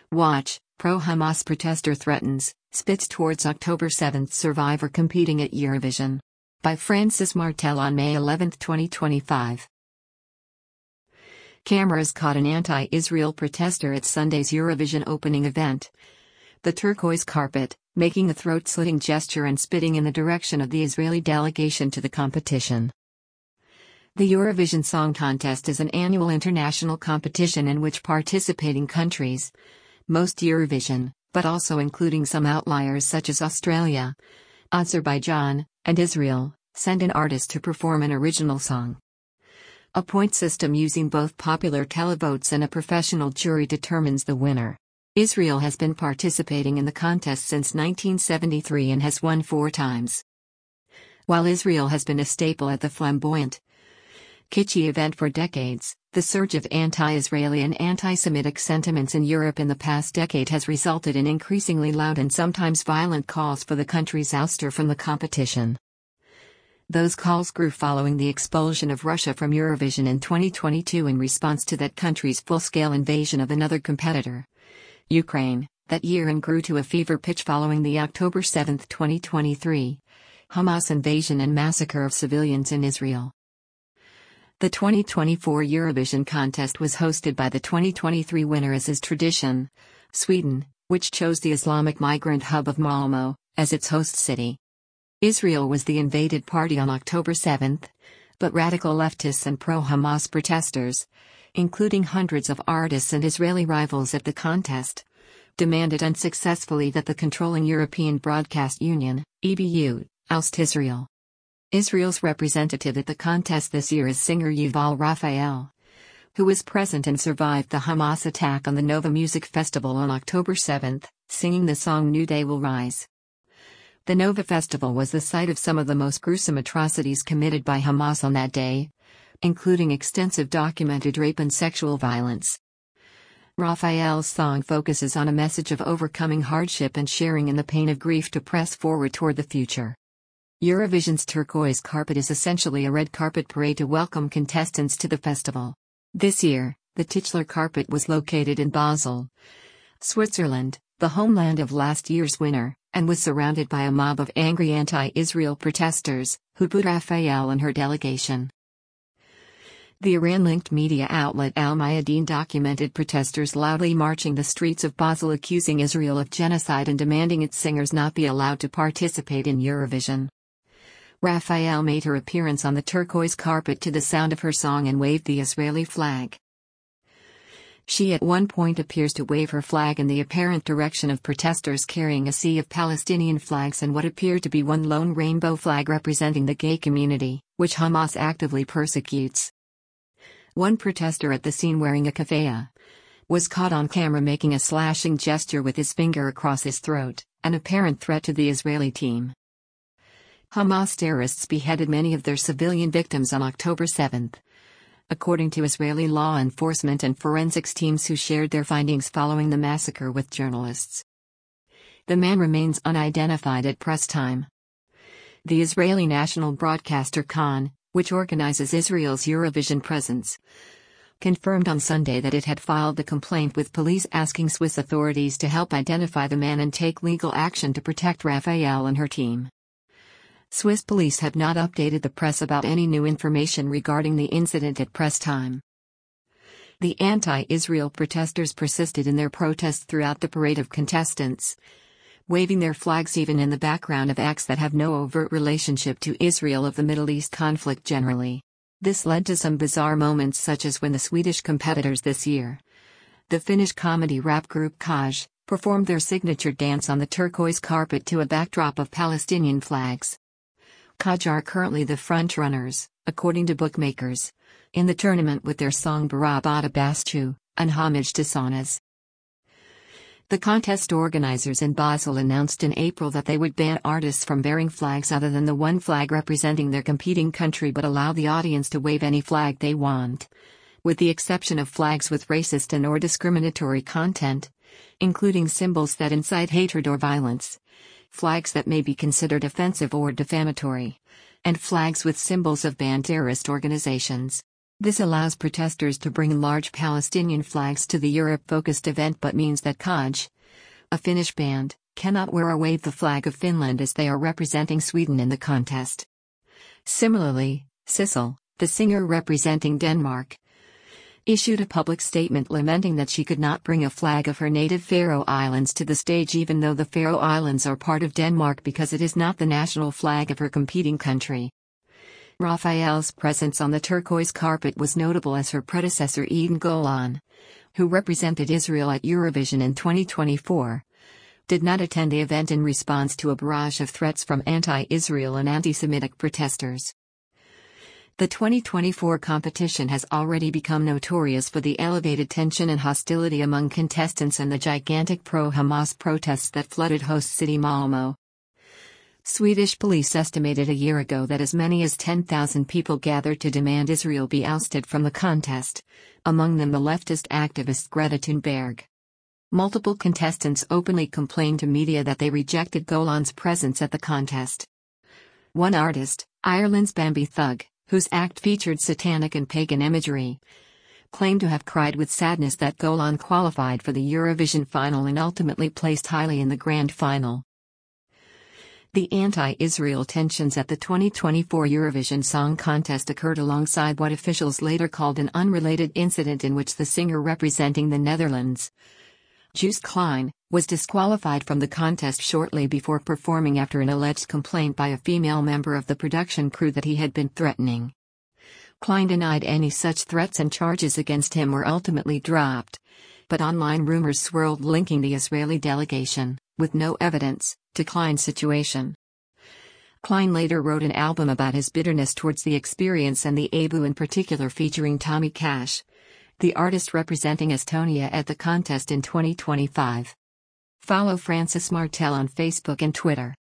Watch, pro-Hamas protester threatens, spits towards October 7 survivor competing at Eurovision. By Francis Martel on May 11, 2025. Cameras caught an anti-Israel protester at Sunday's Eurovision opening event. The turquoise carpet, making a throat-slitting gesture and spitting in the direction of the Israeli delegation to the competition. The Eurovision Song Contest is an annual international competition in which participating countries, most Eurovision, but also including some outliers such as Australia, Azerbaijan, and Israel, send an artist to perform an original song. A point system using both popular televotes and a professional jury determines the winner. Israel has been participating in the contest since 1973 and has won 4 times. While Israel has been a staple at the flamboyant, kitschy event for decades, the surge of anti-Israeli and anti-Semitic sentiments in Europe in the past decade has resulted in increasingly loud and sometimes violent calls for the country's ouster from the competition. Those calls grew following the expulsion of Russia from Eurovision in 2022 in response to that country's full-scale invasion of another competitor, Ukraine, that year, and grew to a fever pitch following the October 7, 2023, Hamas invasion and massacre of civilians in Israel. The 2024 Eurovision contest was hosted by the 2023 winner, as is tradition, Sweden, which chose the Islamic migrant hub of Malmö as its host city. Israel was the invaded party on October 7, but radical leftists and pro-Hamas protesters, including hundreds of artists and Israeli rivals at the contest, demanded unsuccessfully that the controlling European Broadcast Union, EBU, oust Israel. Israel's representative at the contest this year is singer Yuval Raphael, who was present and survived the Hamas attack on the Nova Music Festival on October 7, singing the song New Day Will Rise. The Nova Festival was the site of some of the most gruesome atrocities committed by Hamas on that day, including extensive documented rape and sexual violence. Raphael's song focuses on a message of overcoming hardship and sharing in the pain of grief to press forward toward the future. Eurovision's turquoise carpet is essentially a red carpet parade to welcome contestants to the festival. This year, the titular carpet was located in Basel, Switzerland, the homeland of last year's winner, and was surrounded by a mob of angry anti-Israel protesters, who booed Raphael and her delegation. The Iran-linked media outlet Al Mayadeen documented protesters loudly marching the streets of Basel accusing Israel of genocide and demanding its singers not be allowed to participate in Eurovision. Raphael made her appearance on the turquoise carpet to the sound of her song and waved the Israeli flag. She at one point appears to wave her flag in the apparent direction of protesters carrying a sea of Palestinian flags and what appeared to be one lone rainbow flag representing the gay community, which Hamas actively persecutes. One protester at the scene wearing a keffiyeh was caught on camera making a slashing gesture with his finger across his throat, an apparent threat to the Israeli team. Hamas terrorists beheaded many of their civilian victims on October 7, according to Israeli law enforcement and forensics teams who shared their findings following the massacre with journalists. The man remains unidentified at press time. The Israeli national broadcaster Kan, which organizes Israel's Eurovision presence, confirmed on Sunday that it had filed the complaint with police asking Swiss authorities to help identify the man and take legal action to protect Raphael and her team. Swiss police have not updated the press about any new information regarding the incident at press time. The anti-Israel protesters persisted in their protests throughout the parade of contestants, waving their flags even in the background of acts that have no overt relationship to Israel or the Middle East conflict generally. This led to some bizarre moments, such as when the Swedish competitors this year, the Finnish comedy rap group Kaj, performed their signature dance on the turquoise carpet to a backdrop of Palestinian flags. Kaj are currently the frontrunners, according to bookmakers, in the tournament with their song Barabata Baschu, an homage to saunas. The contest organizers in Basel announced in April that they would ban artists from bearing flags other than the one flag representing their competing country but allow the audience to wave any flag they want, with the exception of flags with racist and/or discriminatory content, including symbols that incite hatred or violence, flags that may be considered offensive or defamatory, and flags with symbols of banned terrorist organizations. This allows protesters to bring large Palestinian flags to the Europe-focused event but means that Kaj, a Finnish band, cannot wear or wave the flag of Finland as they are representing Sweden in the contest. Similarly, Sissel, the singer representing Denmark, issued a public statement lamenting that she could not bring a flag of her native Faroe Islands to the stage even though the Faroe Islands are part of Denmark because it is not the national flag of her competing country. Raphael's presence on the turquoise carpet was notable as her predecessor Eden Golan, who represented Israel at Eurovision in 2024, did not attend the event in response to a barrage of threats from anti-Israel and anti-Semitic protesters. The 2024 competition has already become notorious for the elevated tension and hostility among contestants and the gigantic pro-Hamas protests that flooded host city Malmö. Swedish police estimated a year ago that as many as 10,000 people gathered to demand Israel be ousted from the contest, among them the leftist activist Greta Thunberg. Multiple contestants openly complained to media that they rejected Golan's presence at the contest. One artist, Ireland's Bambi Thug, whose act featured satanic and pagan imagery, claimed to have cried with sadness that Golan qualified for the Eurovision final and ultimately placed highly in the grand final. The anti-Israel tensions at the 2024 Eurovision Song Contest occurred alongside what officials later called an unrelated incident in which the singer representing the Netherlands, Joost Klein, was disqualified from the contest shortly before performing after an alleged complaint by a female member of the production crew that he had been threatening. Klein denied any such threats and charges against him were ultimately dropped, but online rumors swirled linking the Israeli delegation, with no evidence, to Klein's situation. Klein later wrote an album about his bitterness towards the experience and the ABU in particular featuring Tommy Cash, the artist representing Estonia at the contest in 2025. Follow Francis Martel on Facebook and Twitter.